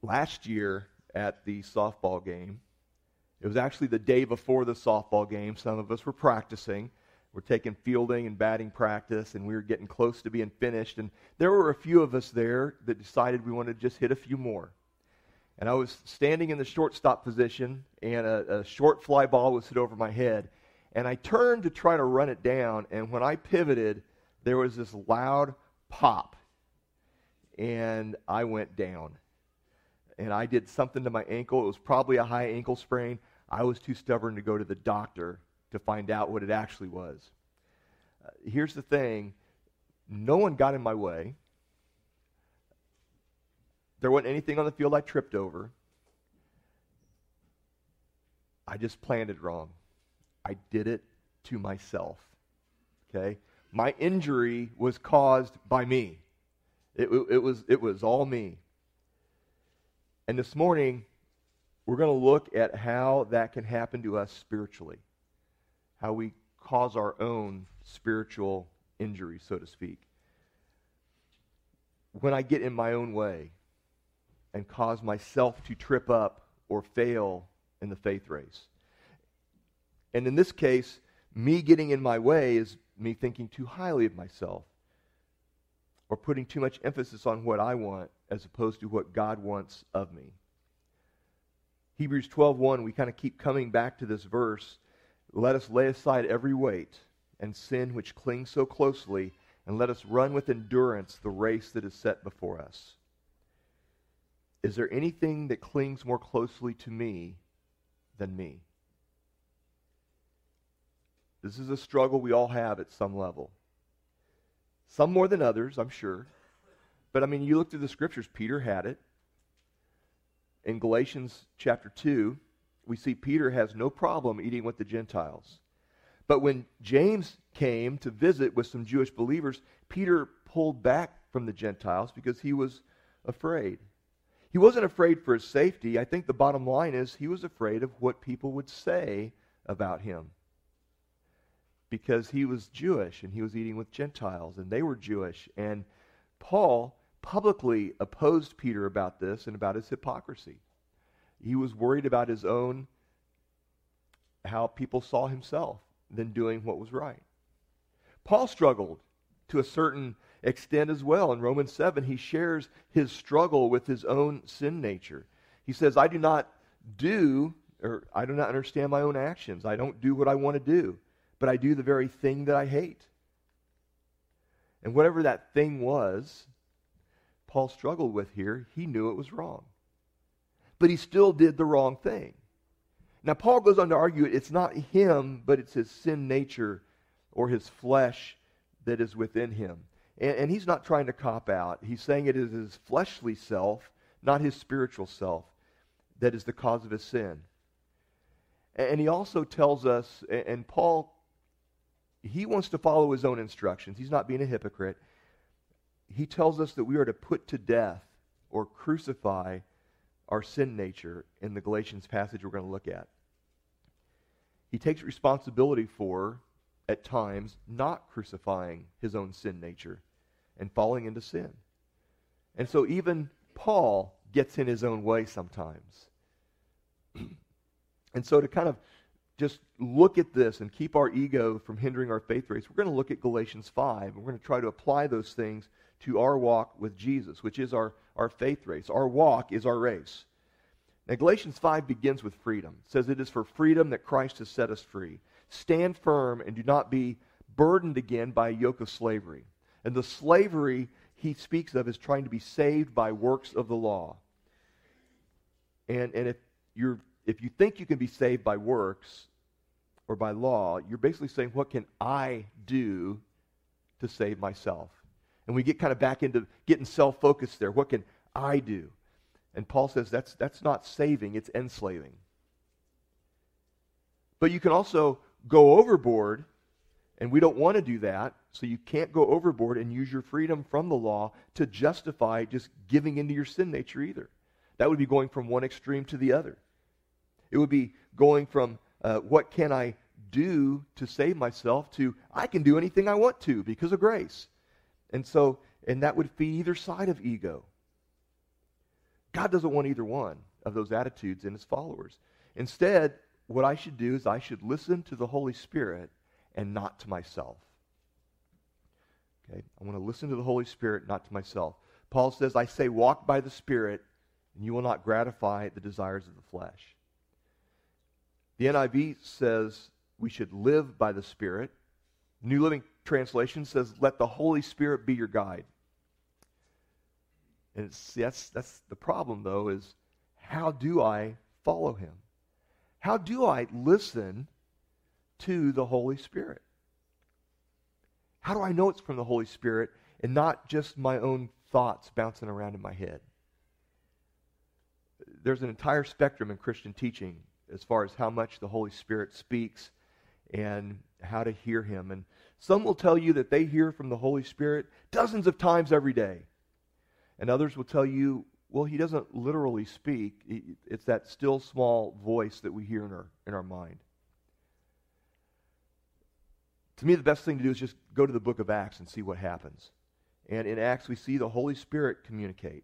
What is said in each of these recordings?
last year at the softball game. It was actually the day before the softball game. Some of us were practicing. We're taking fielding and batting practice, and we were getting close to being finished. And there were a few of us there that decided we wanted to just hit a few more. And I was standing in the shortstop position, and a short fly ball was hit over my head. And I turned to try to run it down, and when I pivoted, there was this loud pop, and I went down. And I did something to my ankle. It was probably a high ankle sprain. I was too stubborn to go to the doctor to find out what it actually was. Here's the thing. No one got in my way. There wasn't anything on the field I tripped over. I just planned it wrong. I did it to myself. Okay? My injury was caused by me. It was all me. And this morning, we're going to look at how that can happen to us spiritually. How we cause our own spiritual injury, so to speak. When I get in my own way and cause myself to trip up or fail in the faith race. And in this case, me getting in my way is me thinking too highly of myself or putting too much emphasis on what I want as opposed to what God wants of me. Hebrews 12:1, we kind of keep coming back to this verse. Let us lay aside every weight and sin which clings so closely, and let us run with endurance the race that is set before us. Is there anything that clings more closely to me than me? This is a struggle we all have at some level. Some more than others, I'm sure. But I mean, you look through the scriptures, Peter had it. In Galatians chapter 2, we see Peter has no problem eating with the Gentiles. But when James came to visit with some Jewish believers, Peter pulled back from the Gentiles because he was afraid. He wasn't afraid for his safety. I think the bottom line is he was afraid of what people would say about him. Because he was Jewish and he was eating with Gentiles and they were Jewish. And Paul publicly opposed Peter about this and about his hypocrisy. He was worried about his own, how people saw himself, than doing what was right. Paul struggled to a certain extent as well. In Romans 7, he shares his struggle with his own sin nature. He says, I do not understand my own actions. I don't do what I want to do, but I do the very thing that I hate. And whatever that thing was, Paul struggled with here. He knew it was wrong. But he still did the wrong thing. Now, Paul goes on to argue it's not him, but it's his sin nature or his flesh that is within him. And he's not trying to cop out. He's saying it is his fleshly self, not his spiritual self, that is the cause of his sin. And he also tells us, and Paul, he wants to follow his own instructions. He's not being a hypocrite. He tells us that we are to put to death or crucify our sin nature in the Galatians passage we're going to look at. He takes responsibility for, at times, not crucifying his own sin nature and falling into sin. And so even Paul gets in his own way sometimes. And so to kind of just look at this and keep our ego from hindering our faith race, we're going to look at Galatians 5, and we're going to try to apply those things to our walk with Jesus, which is our faith race. Our walk is our race. Now, Galatians 5 begins with freedom. It says, it is for freedom that Christ has set us free. Stand firm and do not be burdened again by a yoke of slavery. And the slavery he speaks of is trying to be saved by works of the law. And if you think you can be saved by works or by law, you're basically saying, what can I do to save myself? And we get kind of back into getting self-focused there. What can I do? And Paul says that's not saving, it's enslaving. But you can also go overboard, and we don't want to do that, so you can't go overboard and use your freedom from the law to justify just giving into your sin nature either. That would be going from one extreme to the other. It would be going from what can I do to save myself to I can do anything I want to because of grace. And that would feed either side of ego. God doesn't want either one of those attitudes in his followers. Instead, what I should do is I should listen to the Holy Spirit and not to myself. Okay? I want to listen to the Holy Spirit, not to myself. Paul says, I say, walk by the Spirit, and you will not gratify the desires of the flesh. The NIV says we should live by the Spirit. New Living Translation says, let the Holy Spirit be your guide. And that's the problem, though, is how do I follow him? How do I listen to the Holy Spirit? How do I know it's from the Holy Spirit and not just my own thoughts bouncing around in my head? There's an entire spectrum in Christian teaching as far as how much the Holy Spirit speaks and how to hear him. And some will tell you that they hear from the Holy Spirit dozens of times every day. And others will tell you, well, he doesn't literally speak. It's that still small voice that we hear in our mind. To me, the best thing to do is just go to the book of Acts and see what happens. And in Acts, we see the Holy Spirit communicate.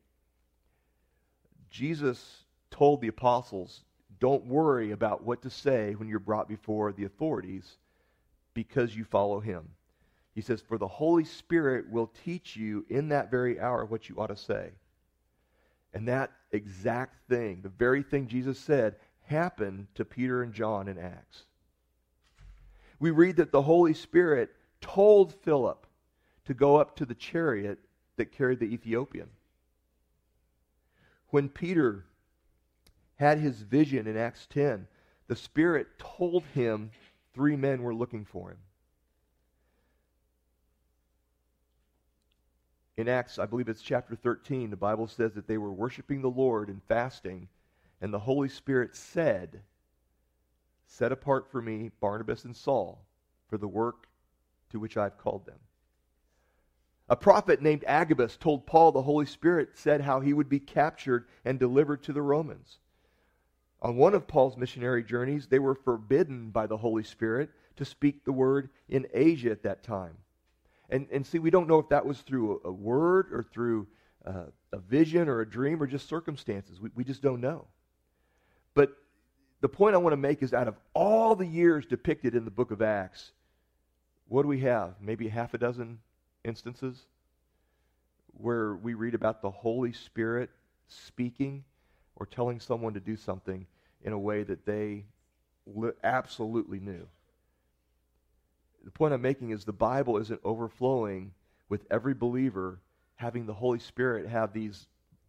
Jesus told the apostles, don't worry about what to say when you're brought before the authorities because you follow him. He says, for the Holy Spirit will teach you in that very hour what you ought to say. And that exact thing, the very thing Jesus said, happened to Peter and John in Acts. We read that the Holy Spirit told Philip to go up to the chariot that carried the Ethiopian. When Peter had his vision in Acts 10, the Spirit told him 3 men were looking for him. In Acts, I believe it's chapter 13, the Bible says that they were worshiping the Lord and fasting, and the Holy Spirit said, set apart for me Barnabas and Saul for the work to which I've called them. A prophet named Agabus told Paul the Holy Spirit said how he would be captured and delivered to the Romans. On one of Paul's missionary journeys, they were forbidden by the Holy Spirit to speak the word in Asia at that time. And see, we don't know if that was through a word or through a vision or a dream or just circumstances. We just don't know. But the point I want to make is out of all the years depicted in the book of Acts, what do we have? Maybe half a dozen instances where we read about the Holy Spirit speaking or telling someone to do something in a way that they absolutely knew. The point I'm making is the Bible isn't overflowing with every believer having the Holy Spirit have these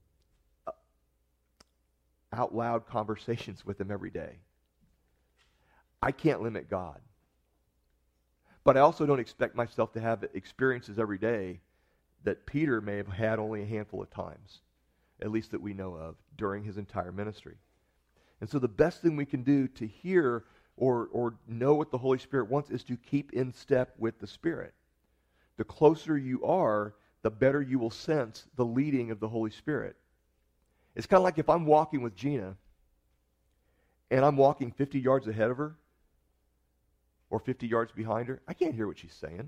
out loud conversations with him every day. I can't limit God. But I also don't expect myself to have experiences every day that Peter may have had only a handful of times, at least that we know of, during his entire ministry. And so the best thing we can do to hear or know what the Holy Spirit wants is to keep in step with the Spirit. The closer you are, the better you will sense the leading of the Holy Spirit. It's kind of like if I'm walking with Gina and I'm walking 50 yards ahead of her or 50 yards behind her, I can't hear what she's saying.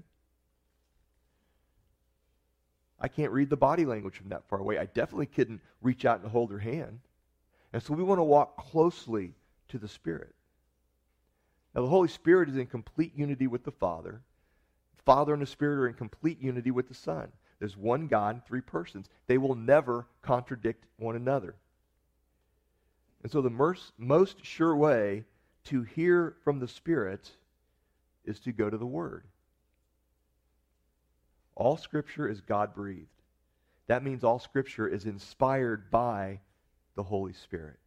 I can't read the body language from that far away. I definitely couldn't reach out and hold her hand. And so we want to walk closely to the Spirit. Now, the Holy Spirit is in complete unity with the Father. The Father and the Spirit are in complete unity with the Son. There's one God, 3 persons. They will never contradict one another. And so the most sure way to hear from the Spirit is to go to the Word. All Scripture is God-breathed. That means all Scripture is inspired by the Holy Spirit.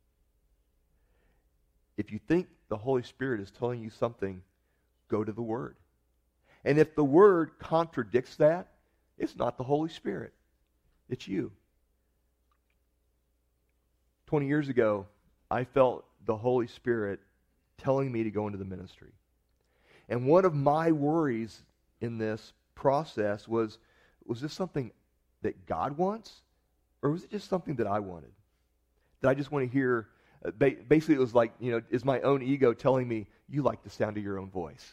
If you think the Holy Spirit is telling you something, go to the Word. And if the Word contradicts that, it's not the Holy Spirit. It's you. 20 years ago, I felt the Holy Spirit telling me to go into the ministry. And one of my worries in this process was this something that God wants? Or was it just something that I wanted? That I just want to hear? Basically, it was like, is my own ego telling me, you like the sound of your own voice?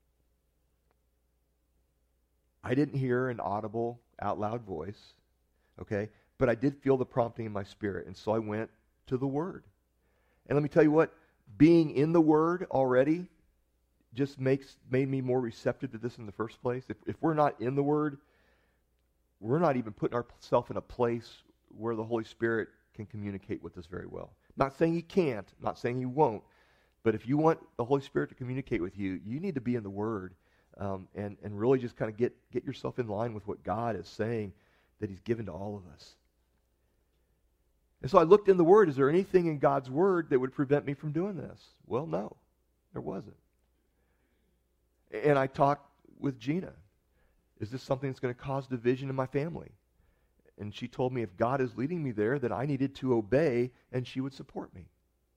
I didn't hear an audible, out loud voice. okay? But I did feel the prompting in my spirit, and so I went to the Word. And let me tell you what, being in the Word already just made me more receptive to this in the first place. If we're not in the Word, we're not even putting ourselves in a place where the Holy Spirit can communicate with us very well. Not saying He can't, not saying He won't, but if you want the Holy Spirit to communicate with you, you need to be in the Word and really just kind of get yourself in line with what God is saying that He's given to all of us. And so I looked in the Word. Is there anything in God's Word that would prevent me from doing this? Well, no, there wasn't. And I talked with Gina. Is this something that's going to cause division in my family? And she told me if God is leading me there, that I needed to obey and she would support me.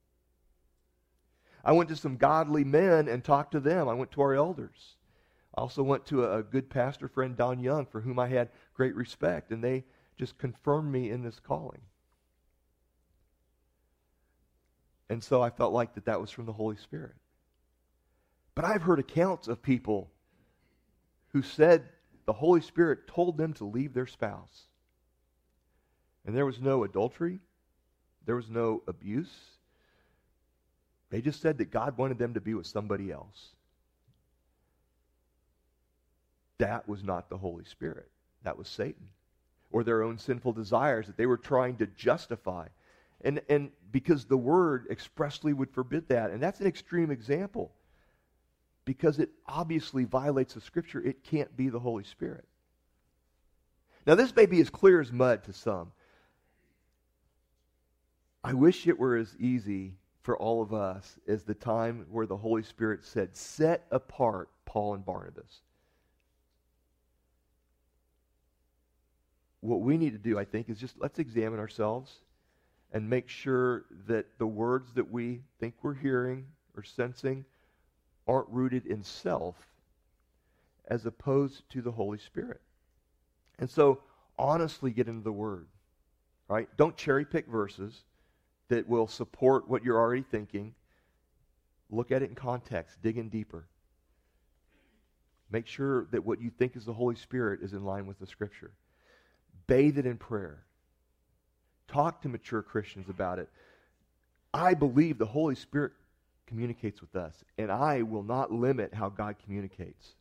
I went to some godly men and talked to them. I went to our elders. I also went to a good pastor friend, Don Young, for whom I had great respect, and they just confirmed me in this calling. And so I felt like that was from the Holy Spirit. But I've heard accounts of people who said the Holy Spirit told them to leave their spouse. And there was no adultery. There was no abuse. They just said that God wanted them to be with somebody else. That was not the Holy Spirit. That was Satan. Or their own sinful desires that they were trying to justify. And because the Word expressly would forbid that. And that's an extreme example. Because it obviously violates the Scripture. It can't be the Holy Spirit. Now this may be as clear as mud to some. I wish it were as easy for all of us as the time where the Holy Spirit said, set apart Paul and Barnabas. What we need to do, I think, is just let's examine ourselves and make sure that the words that we think we're hearing or sensing aren't rooted in self as opposed to the Holy Spirit. And so, honestly get into the Word, right? Don't cherry pick verses that will support what you're already thinking. Look at it in context. Dig in deeper. Make sure that what you think is the Holy Spirit is in line with the Scripture. Bathe it in prayer. Talk to mature Christians about it. I believe the Holy Spirit communicates with us, and I will not limit how God communicates.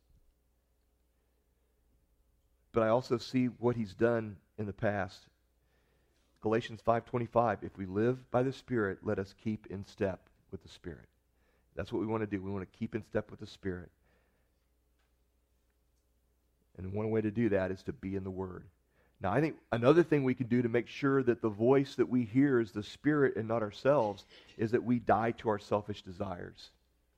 But I also see what He's done in the past. Galatians 5:25, if we live by the Spirit, let us keep in step with the Spirit. That's what we want to do. We want to keep in step with the Spirit. And one way to do that is to be in the Word. Now, I think another thing we can do to make sure that the voice that we hear is the Spirit and not ourselves is that we die to our selfish desires.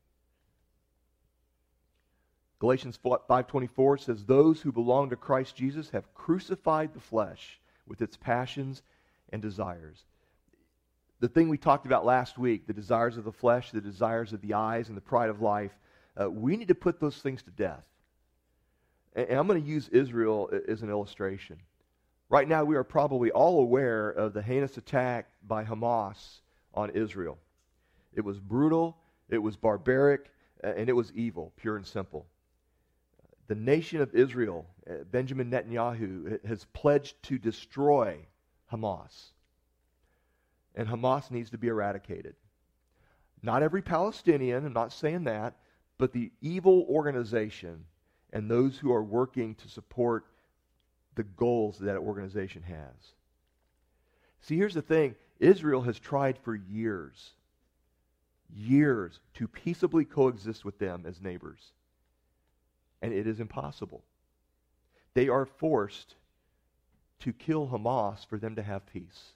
Galatians 5:24 says, those who belong to Christ Jesus have crucified the flesh with its passions and desires. The thing we talked about last week, the desires of the flesh, the desires of the eyes, and the pride of life, we need to put those things to death. And I'm going to use Israel as an illustration. Right now, we are probably all aware of the heinous attack by Hamas on Israel. It was brutal, it was barbaric, and it was evil, pure and simple. The nation of Israel, Benjamin Netanyahu, has pledged to destroy Hamas. And Hamas needs to be eradicated. Not every Palestinian, I'm not saying that, but the evil organization and those who are working to support the goals that organization has. See, here's the thing. Israel has tried for years to peaceably coexist with them as neighbors. And it is impossible. They are forced to kill Hamas for them to have peace.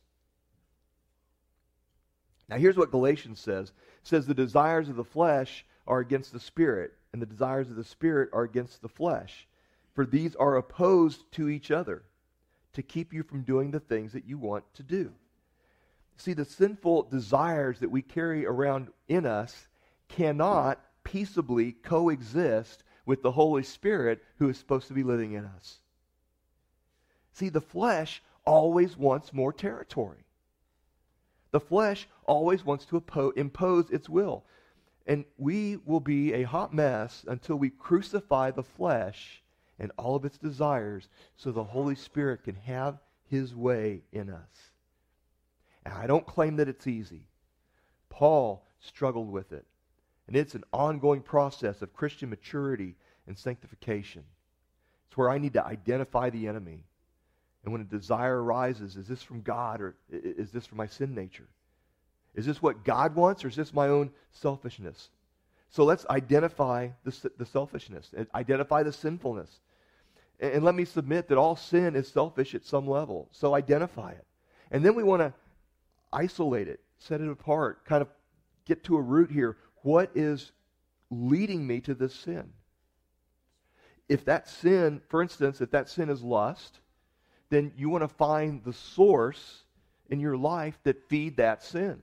Now here's what Galatians says. It says the desires of the flesh are against the Spirit, and the desires of the Spirit are against the flesh. For these are opposed to each other to keep you from doing the things that you want to do. See, the sinful desires that we carry around in us cannot peaceably coexist with the Holy Spirit who is supposed to be living in us. See, the flesh always wants more territory. The flesh always wants to impose its will. And we will be a hot mess until we crucify the flesh and all of its desires so the Holy Spirit can have His way in us. And I don't claim that it's easy. Paul struggled with it. And it's an ongoing process of Christian maturity and sanctification. It's where I need to identify the enemy. And when a desire arises, is this from God or is this from my sin nature? Is this what God wants or is this my own selfishness? So let's identify the selfishness, and identify the sinfulness. And let me submit that all sin is selfish at some level. So identify it. And then we want to isolate it, set it apart, kind of get to a root here. What is leading me to this sin? If that sin, for instance, if that sin is lust, then you want to find the source in your life that feed that sin.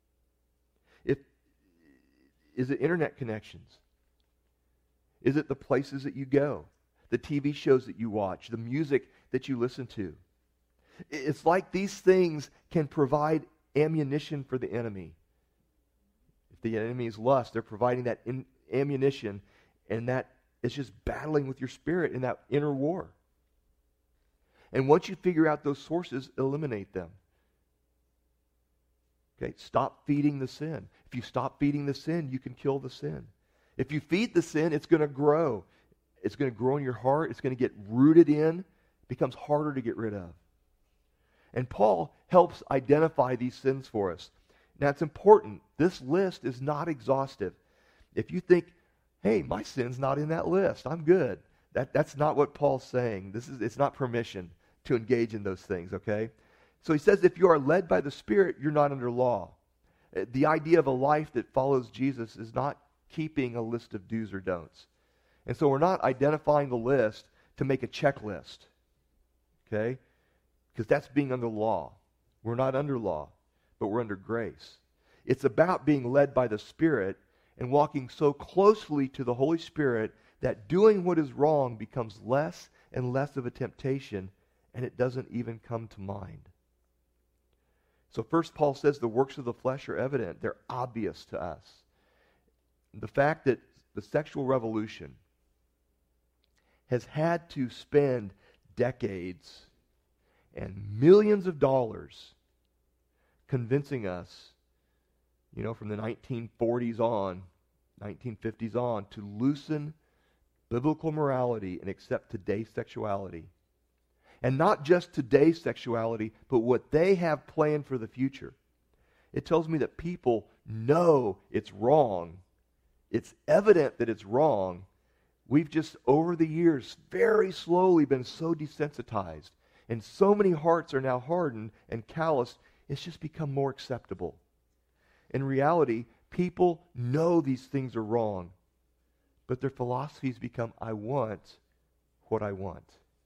Is it internet connections? Is it the places that you go? The TV shows that you watch? The music that you listen to? It's like these things can provide ammunition for the enemy. If the enemy is lust, they're providing that ammunition, and that it's just battling with your spirit in that inner war. And once you figure out those sources, eliminate them. Okay, stop feeding the sin. If you stop feeding the sin, you can kill the sin. If you feed the sin, it's going to grow. It's going to grow in your heart. It's going to get rooted in. It becomes harder to get rid of. And Paul helps identify these sins for us. Now, it's important. This list is not exhaustive. If you think, hey, my sin's not in that list, I'm good. That's not what Paul's saying. It's not permission to engage in those things, okay? So he says if you are led by the Spirit, you're not under law. The idea of a life that follows Jesus is not keeping a list of do's or don'ts. And so we're not identifying the list to make a checklist, okay? Because that's being under law. We're not under law, but we're under grace. It's about being led by the Spirit and walking so closely to the Holy Spirit that doing what is wrong becomes less and less of a temptation, and it doesn't even come to mind. So first Paul says the works of the flesh are evident. They're obvious to us. The fact that the sexual revolution has had to spend decades and millions of dollars convincing us, from the 1940s on, 1950s on, to loosen biblical morality and accept today's sexuality. And not just today's sexuality, but what they have planned for the future. It tells me that people know it's wrong. It's evident that it's wrong. We've just, over the years, very slowly been so desensitized. And so many hearts are now hardened and calloused, it's just become more acceptable. In reality, people know these things are wrong. But their philosophies become, I want what I want.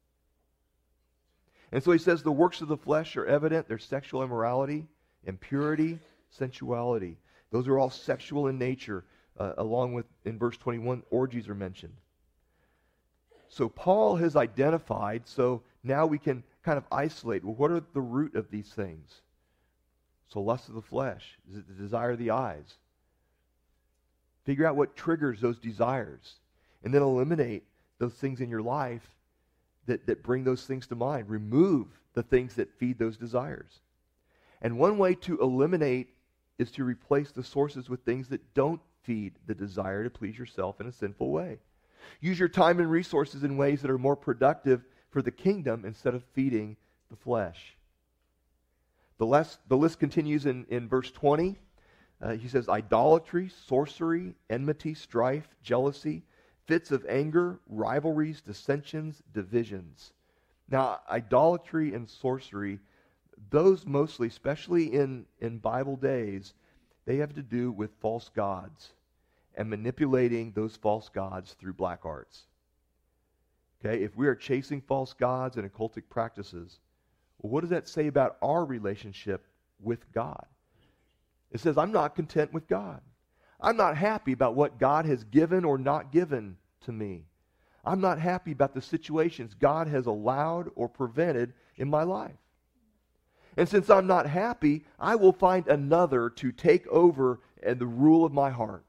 And so he says the works of the flesh are evident. They're sexual immorality, impurity, sensuality. Those are all sexual in nature, along with, in verse 21, orgies are mentioned. So Paul has identified, so now we can kind of isolate, well, what are the root of these things? So lust of the flesh, is it the desire of the eyes? Figure out what triggers those desires, and then eliminate those things in your life that bring those things to mind. Remove the things that feed those desires. And one way to eliminate is to replace the sources with things that don't feed the desire to please yourself in a sinful way. Use your time and resources in ways that are more productive for the kingdom instead of feeding the flesh. The list continues in verse 20. He says, idolatry, sorcery, enmity, strife, jealousy, fits of anger, rivalries, dissensions, divisions. Now, idolatry and sorcery, those mostly, especially in Bible days, they have to do with false gods and manipulating those false gods through black arts. Okay, if we are chasing false gods and occultic practices, well, what does that say about our relationship with God? It says, I'm not content with God. I'm not happy about what God has given or not given to me. I'm not happy about the situations God has allowed or prevented in my life. And since I'm not happy, I will find another to take over and the rule of my heart.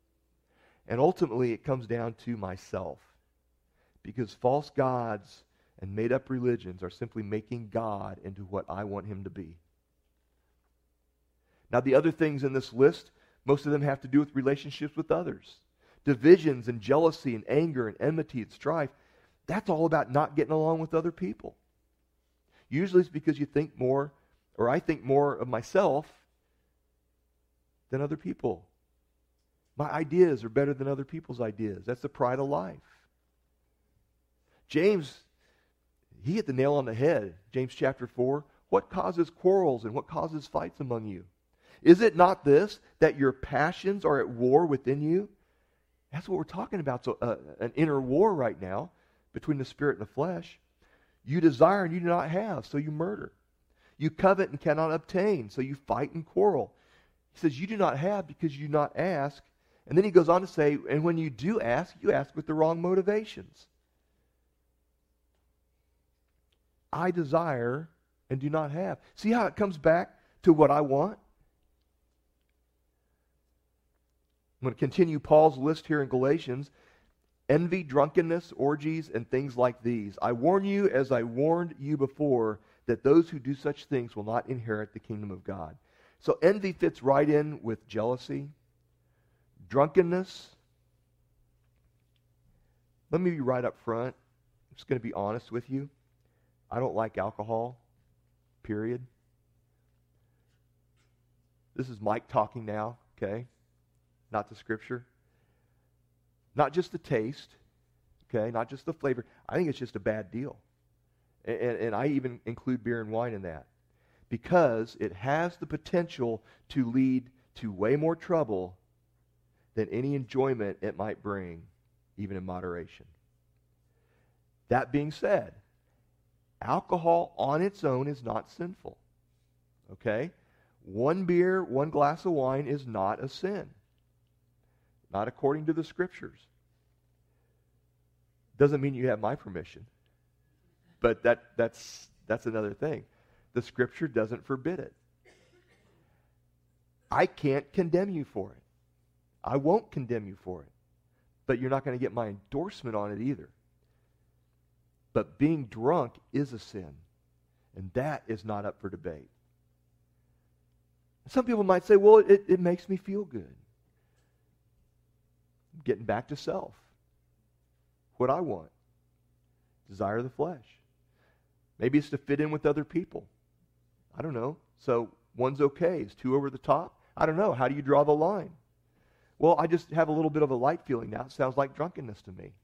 And ultimately, it comes down to myself. Because false gods and made-up religions are simply making God into what I want him to be. Now, the other things in this list, most of them have to do with relationships with others. Divisions and jealousy and anger and enmity and strife, that's all about not getting along with other people. Usually it's because you think more, or I think more of myself than other people. My ideas are better than other people's ideas. That's the pride of life. James, he hit the nail on the head. James chapter 4. What causes quarrels and what causes fights among you? Is it not this, that your passions are at war within you? That's what we're talking about. So an inner war right now between the spirit and the flesh. You desire and you do not have, so you murder. You covet and cannot obtain, so you fight and quarrel. He says you do not have because you do not ask. And then he goes on to say, and when you do ask, you ask with the wrong motivations. I desire and do not have. See how it comes back to what I want? I'm going to continue Paul's list here in Galatians. Envy, drunkenness, orgies, and things like these. I warn you, as I warned you before, that those who do such things will not inherit the kingdom of God. So envy fits right in with jealousy. Drunkenness. Let me be right up front. I'm just going to be honest with you. I don't like alcohol, period. This is Mike talking now, okay? Not the Scripture. Not just the taste, okay? Not just the flavor. I think it's just a bad deal. And I even include beer and wine in that. Because it has the potential to lead to way more trouble than any enjoyment it might bring, even in moderation. That being said, alcohol on its own is not sinful. Okay? One beer, one glass of wine is not a sin. Not according to the Scriptures. Doesn't mean you have my permission. But that's another thing. The Scripture doesn't forbid it. I can't condemn you for it. I won't condemn you for it. But you're not going to get my endorsement on it either. But being drunk is a sin. And that is not up for debate. Some people might say, well, it makes me feel good. Getting back to self. What I want. Desire of the flesh. Maybe it's to fit in with other people. I don't know. So one's okay. Is two over the top? I don't know. How do you draw the line? Well, I just have a little bit of a light feeling now. It sounds like drunkenness to me.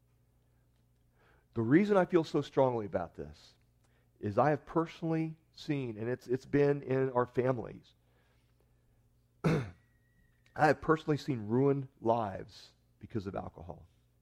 The reason I feel so strongly about this is I have personally seen, and it's been in our families, I have personally seen ruined lives because of alcohol.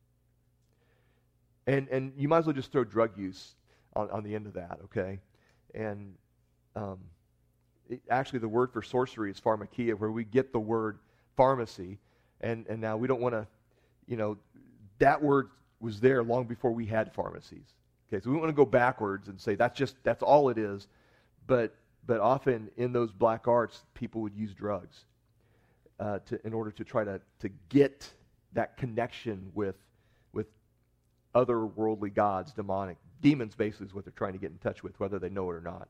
And you might as well just throw drug use on the end of that, okay? And actually the word for sorcery is pharmakia, where we get the word pharmacy. And now we don't want to, that word was there long before we had pharmacies. Okay, so we want to go backwards and say that's all it is. But often in those black arts, people would use drugs in order to try to get that connection with otherworldly gods, demons basically is what they're trying to get in touch with, whether they know it or not.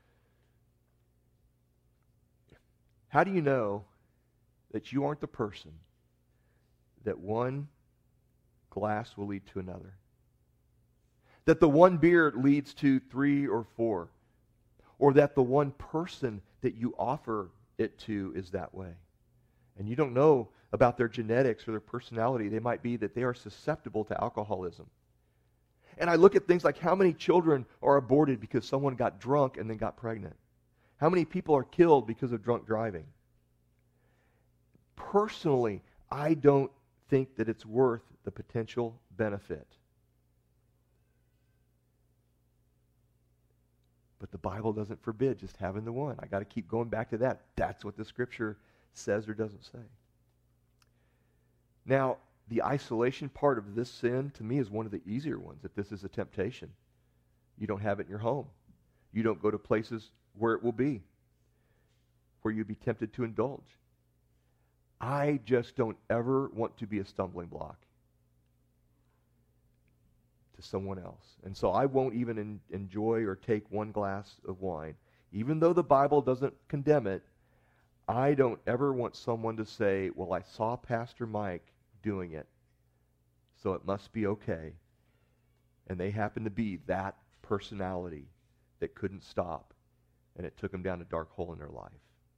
How do you know that you aren't the person that one glass will lead to another? That the one beer leads to 3 or 4? Or that the one person that you offer it to is that way? And you don't know about their genetics or their personality. They might be that they are susceptible to alcoholism. And I look at things like how many children are aborted because someone got drunk and then got pregnant. How many people are killed because of drunk driving? Personally, I don't think that it's worth the potential benefit. But the Bible doesn't forbid just having the one. I got to keep going back to that. That's what the Scripture says or doesn't say. Now, the isolation part of this sin, to me, is one of the easier ones, if this is a temptation. You don't have it in your home. You don't go to places where it will be, where you'd be tempted to indulge. I just don't ever want to be a stumbling block to someone else. And so I won't even enjoy or take one glass of wine. Even though the Bible doesn't condemn it, I don't ever want someone to say, well, I saw Pastor Mike doing it, so it must be okay. And they happen to be that personality that couldn't stop, and it took them down a dark hole in their life.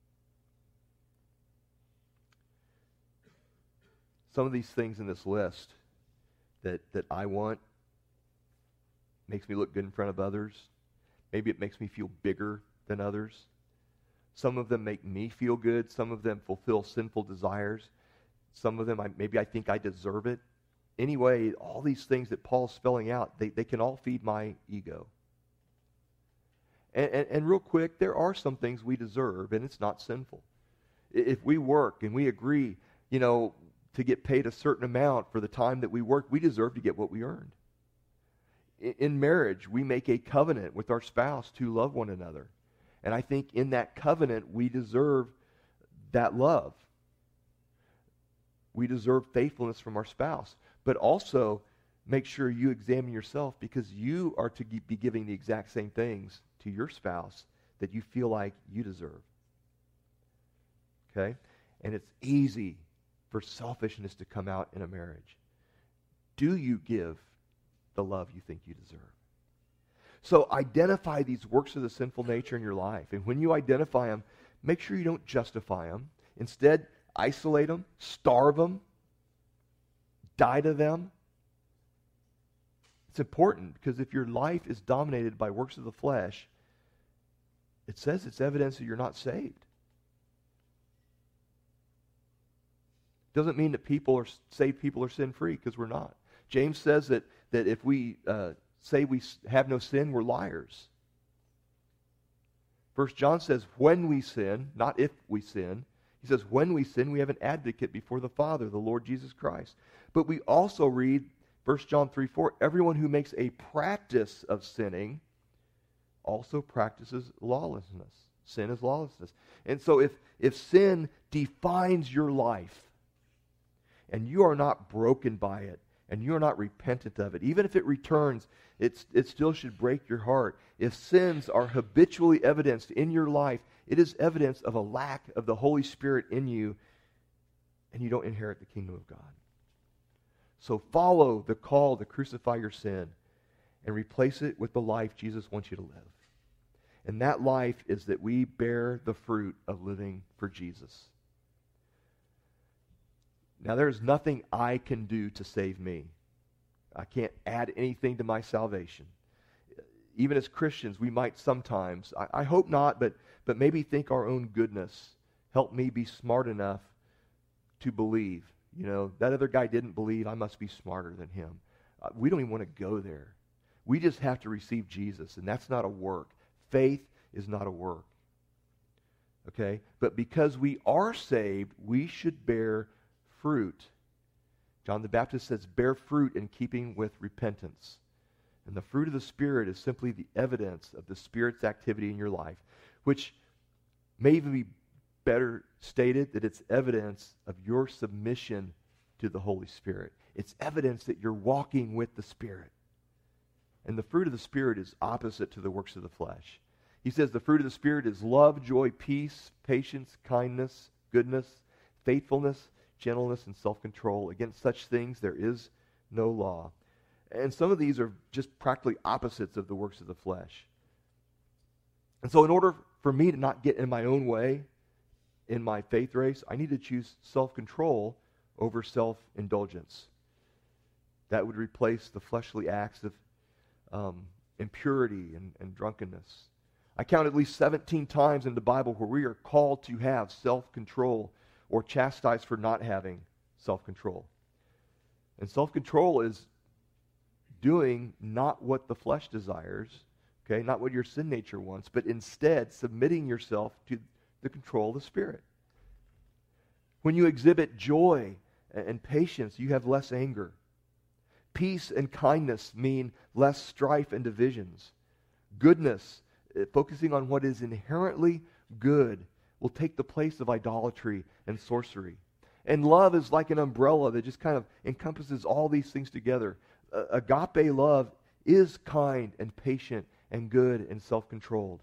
Some of these things in this list that I want makes me look good in front of others. Maybe it makes me feel bigger than others. Some of them make me feel good. Some of them fulfill sinful desires. Some of them, maybe I think I deserve it. Anyway, all these things that Paul's spelling out, they can all feed my ego. And real quick, there are some things we deserve, and it's not sinful. If we work and we agree, to get paid a certain amount for the time that we work, we deserve to get what we earned. In marriage, we make a covenant with our spouse to love one another. And I think in that covenant, we deserve that love. We deserve faithfulness from our spouse. But also, make sure you examine yourself, because you are to be giving the exact same things to your spouse that you feel like you deserve. Okay? And it's easy for selfishness to come out in a marriage. Do you give the love you think you deserve? So identify these works of the sinful nature in your life. And when you identify them, make sure you don't justify them. Instead, isolate them, starve them, die to them. It's important, because if your life is dominated by works of the flesh, it says it's evidence that you're not saved. Doesn't mean that saved people are sin-free, because we're not. James says that if we say we have no sin, we're liars. 1 John says when we sin, not if we sin. He says when we sin, we have an advocate before the Father, the Lord Jesus Christ. But we also read 1 John 3:4, everyone who makes a practice of sinning also practices lawlessness. Sin is lawlessness. And so if sin defines your life, and you are not broken by it, and you are not repentant of it, even if it returns, it still should break your heart. If sins are habitually evidenced in your life, it is evidence of a lack of the Holy Spirit in you, and you don't inherit the kingdom of God. So follow the call to crucify your sin and replace it with the life Jesus wants you to live. And that life is that we bear the fruit of living for Jesus. Now, there's nothing I can do to save me. I can't add anything to my salvation. Even as Christians, we might sometimes, I hope not, but maybe think our own goodness. Help me be smart enough to believe. That other guy didn't believe, I must be smarter than him. We don't even want to go there. We just have to receive Jesus, and that's not a work. Faith is not a work. Okay? But because we are saved, we should bear fruit. John the Baptist says, bear fruit in keeping with repentance. And the fruit of the Spirit is simply the evidence of the Spirit's activity in your life, which may even be better stated that it's evidence of your submission to the Holy Spirit. It's evidence that you're walking with the Spirit. And the fruit of the Spirit is opposite to the works of the flesh. He says the fruit of the Spirit is love, joy, peace, patience, kindness, goodness, faithfulness, gentleness, and self-control. Against such things there is no law. And some of these are just practically opposites of the works of the flesh. And so in order for me to not get in my own way in my faith race, I need to choose self-control over self-indulgence. That would replace the fleshly acts of impurity and drunkenness. I count at least 17 times in the Bible where we are called to have self-control or chastised for not having self-control. And self-control is doing not what the flesh desires, okay, not what your sin nature wants, but instead submitting yourself to the control of the Spirit. When you exhibit joy and patience, you have less anger. Peace and kindness mean less strife and divisions. Goodness, focusing on what is inherently good, will take the place of idolatry and sorcery. And love is like an umbrella that just kind of encompasses all these things together. agape love is kind and patient and good and self-controlled.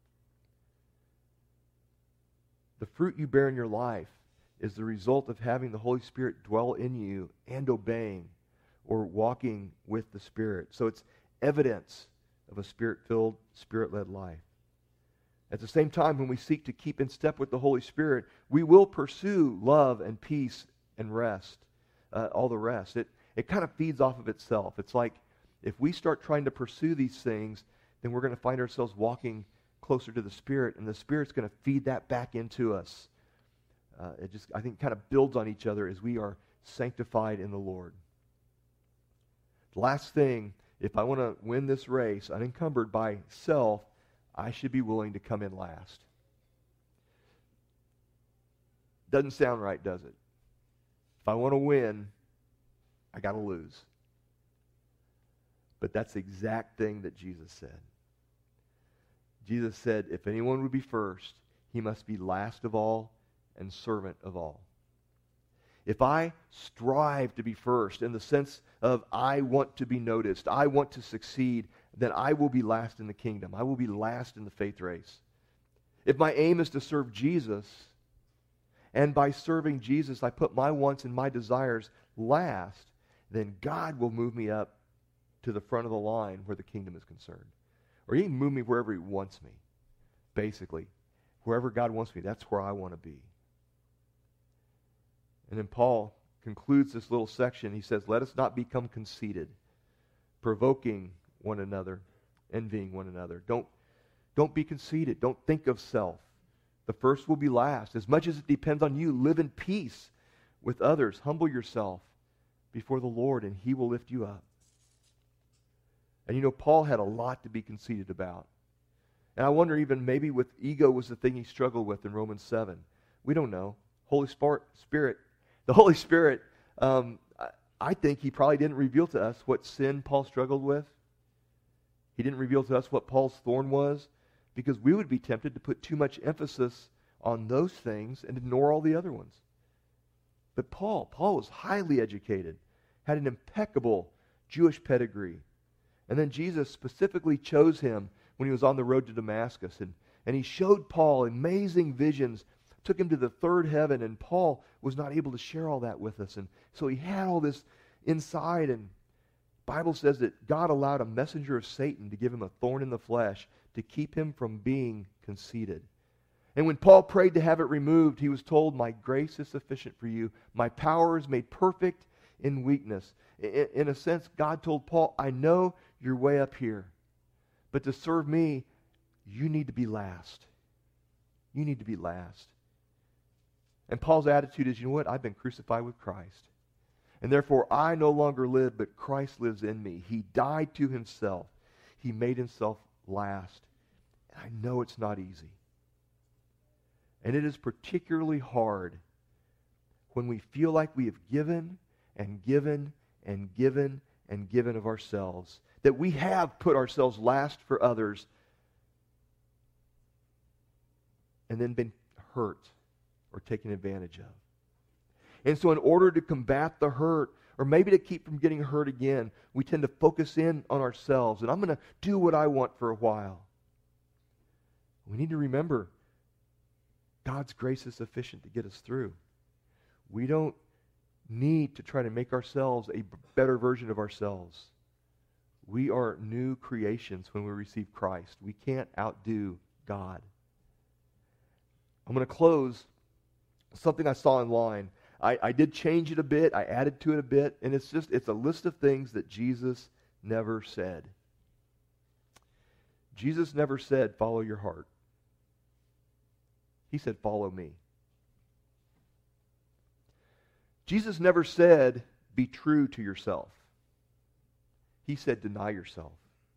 The fruit you bear in your life is the result of having the Holy Spirit dwell in you and obeying or walking with the Spirit. So it's evidence of a Spirit-filled, Spirit-led life. At the same time, when we seek to keep in step with the Holy Spirit, we will pursue love and peace and rest, all the rest. It kind of feeds off of itself. It's like if we start trying to pursue these things, then we're going to find ourselves walking closer to the Spirit, and the Spirit's going to feed that back into us. It just, I think, kind of builds on each other as we are sanctified in the Lord. The last thing, if I want to win this race unencumbered by self, I should be willing to come in last. Doesn't sound right, does it? If I want to win, I got to lose. But that's the exact thing that Jesus said. Jesus said, if anyone would be first, he must be last of all and servant of all. If I strive to be first in the sense of I want to be noticed, I want to succeed, then I will be last in the kingdom. I will be last in the faith race. If my aim is to serve Jesus, and by serving Jesus I put my wants and my desires last, then God will move me up to the front of the line where the kingdom is concerned. Or he can move me wherever he wants me. Basically, wherever God wants me, that's where I want to be. And then Paul concludes this little section. He says, let us not become conceited, provoking one another, envying one another. Don't be conceited. Don't think of self. The first will be last. As much as it depends on you, live in peace with others. Humble yourself before the Lord, and he will lift you up. And you know, Paul had a lot to be conceited about. And I wonder even maybe with ego was the thing he struggled with in Romans 7. We don't know. The Holy Spirit, I think he probably didn't reveal to us what sin Paul struggled with. He didn't reveal to us what Paul's thorn was, because we would be tempted to put too much emphasis on those things and ignore all the other ones. But Paul was highly educated, had an impeccable Jewish pedigree. And then Jesus specifically chose him when he was on the road to Damascus. And he showed Paul amazing visions, took him to the third heaven, and Paul was not able to share all that with us. And so he had all this inside, and the Bible says that God allowed a messenger of Satan to give him a thorn in the flesh to keep him from being conceited. And when Paul prayed to have it removed, he was told, my grace is sufficient for you. My power is made perfect in weakness. In a sense, God told Paul, I know you're way up here, but to serve me, you need to be last. You need to be last. And Paul's attitude is, you know what? I've been crucified with Christ. And therefore, I no longer live, but Christ lives in me. He died to himself. He made himself last. And I know it's not easy. And it is particularly hard when we feel like we have given and given and given and given of ourselves, that we have put ourselves last for others and then been hurt or taken advantage of. And so in order to combat the hurt, or maybe to keep from getting hurt again, we tend to focus in on ourselves. And I'm going to do what I want for a while. We need to remember God's grace is sufficient to get us through. We don't need to try to make ourselves a better version of ourselves. We are new creations when we receive Christ. We can't outdo God. I'm going to close something I saw online. I did change it a bit. I added to it a bit. And it's a list of things that Jesus never said. Jesus never said, follow your heart. He said, follow me. Jesus never said, be true to yourself. He said, deny yourself.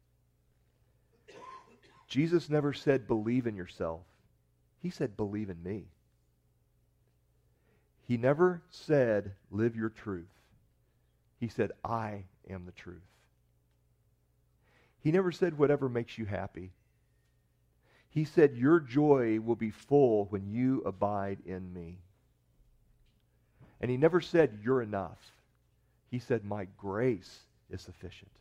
Jesus never said, believe in yourself. He said, believe in me. He never said, live your truth. He said, I am the truth. He never said, whatever makes you happy. He said, your joy will be full when you abide in me. And he never said, you're enough. He said, my grace is sufficient.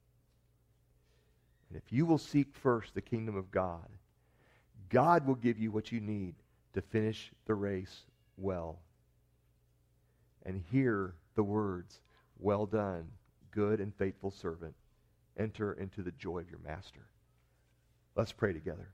And if you will seek first the kingdom of God, God will give you what you need to finish the race well. And hear the words, "Well done, good and faithful servant. Enter into the joy of your master." Let's pray together.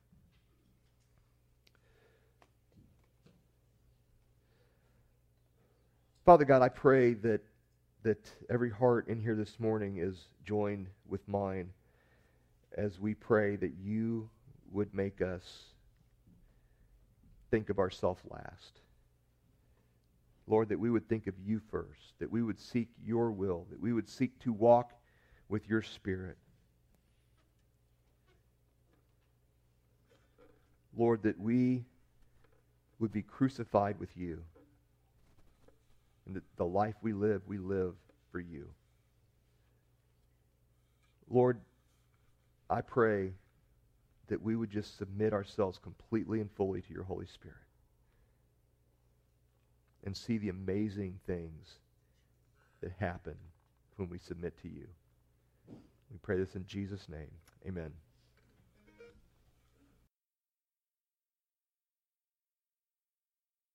Father God, I pray that every heart in here this morning is joined with mine as we pray that you would make us think of ourselves last. Lord, that we would think of you first, that we would seek your will, that we would seek to walk with your Spirit. Lord, that we would be crucified with you, and that the life we live for you. Lord, I pray that we would just submit ourselves completely and fully to your Holy Spirit and see the amazing things that happen when we submit to you. We pray this in Jesus' name. Amen.